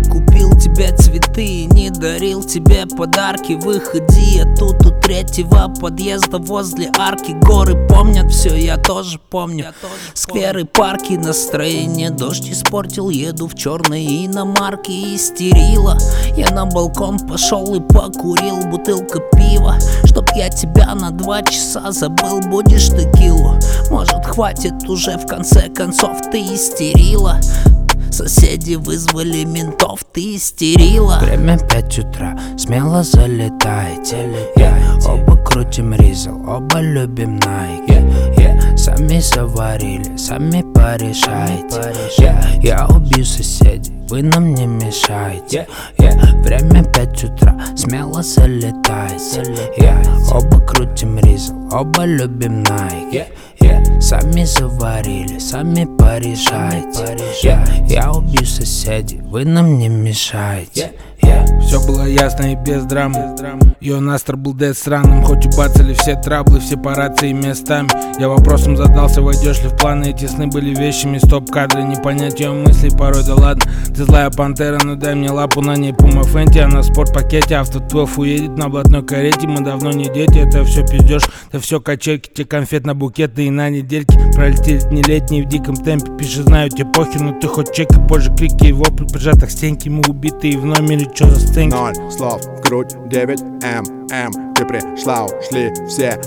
купил тебе цветы и не дарил тебе подарки. Выходи, я тут у третьего подъезда возле арки. Горы помнят все, я тоже помню. Скверы, парки, настроение дождь испортил. Еду в черной иномарке, истерила. Я на балкон пошел и покурил. Бутылка пива, чтоб я тебя на 2 часа забыл. Будешь текилу? Может, хватит уже, в конце концов, ты истерила. Соседи вызвали ментов, ты истерила. Время 5 утра, смело залетайте. Оба крутим ризл, оба любим Nike. Сами заварили, сами порешайте. Я убью соседей, вы нам не мешайте. Время 5 утра, смело залетайте. Оба крутим ризл, оба любим Nike. Сами заварили, сами порешайте. Я убью соседей, вы нам не мешайте. Все было ясно и без драмы. Ее настр был дед странным. Хоть убацали все траблы, все по рации местами. Я вопросом задался, войдешь ли в планы. Эти сны были вещами, стоп-кадры. Не понять ее мыслей порой, да ладно. Ты злая пантера, ну дай мне лапу. На ней Puma Fenty, она в спортпакете. Авто 12 уедет на блатной карете. Мы давно не дети, это все пиздеж. Это все качельки, те конфетно-букетные на недельке. Пролетели не летние в диком темпе. Пиши, знаю, тебе похер, но ты хоть чек. И позже крики и вопли прижатых стенки. Мы убитые в номере, чё за сценки? 0 слов в грудь, 9 м. Ты пришла, ушли все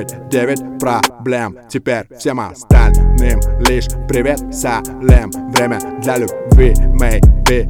9 проблем. Теперь всем остальным лишь привет, салем. Время для любви, maybe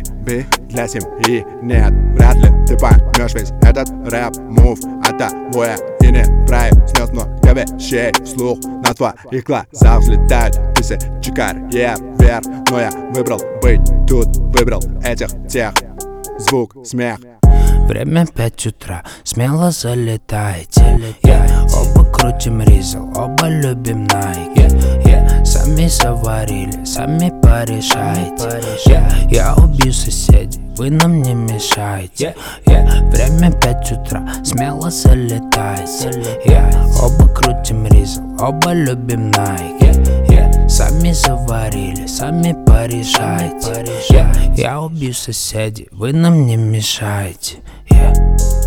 для семьи нет. Вряд ли ты поймешь весь этот рэп-мув. Оттого я и не произнес много вещей вслух. На твоих глазах взлетают тысячи карьер вверх. Но я выбрал быть тут, выбрал этих тех. Звук, смех. Время 5 утра, смело залетайте. Оба крутим ризл, оба любим Nike. Сами заварили, сами порешайте. Я убью соседей, вы нам не мешайте. Время 5 утра, смело залетайте. Оба крутим ризл, оба любим Nike. Сами заварили, сами порешайте. Я убью соседей, вы нам не мешайте.